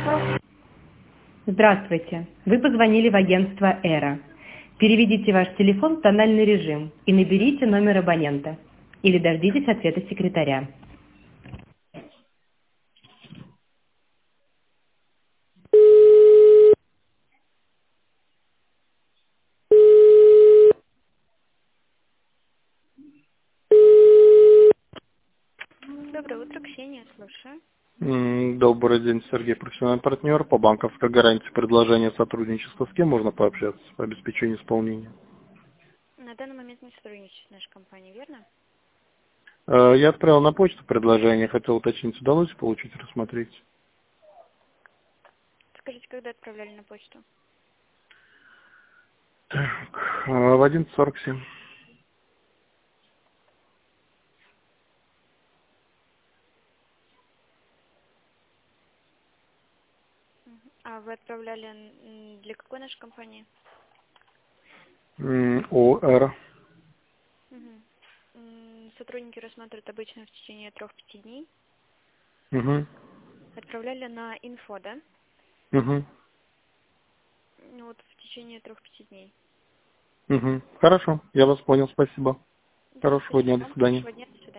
Здравствуйте. Вы позвонили в агентство «Эра». Переведите ваш телефон в тональный режим и наберите номер абонента. Или дождитесь ответа секретаря. Доброе утро, Ксения, слушаю. Добрый день, Сергей, профессиональный партнер по банковской гарантии предложения сотрудничества. С кем можно пообщаться по обеспечению исполнения? На данный момент не сотрудничает наша компания, верно? Я отправил на почту предложение, хотел уточнить, удалось получить, рассмотреть. Скажите, когда отправляли на почту? Так, в 11:47. А вы отправляли для какой нашей компании? ОР. Мгм. Сотрудники рассматривают обычно в течение 3-5 дней. Угу. Отправляли на инфо, да? Угу. Ну вот в течение 3-5 дней. Угу. Хорошо, я вас понял, спасибо. Да, Хорошего спасибо дня, до вам, свидания. хорошего дня, до свидания.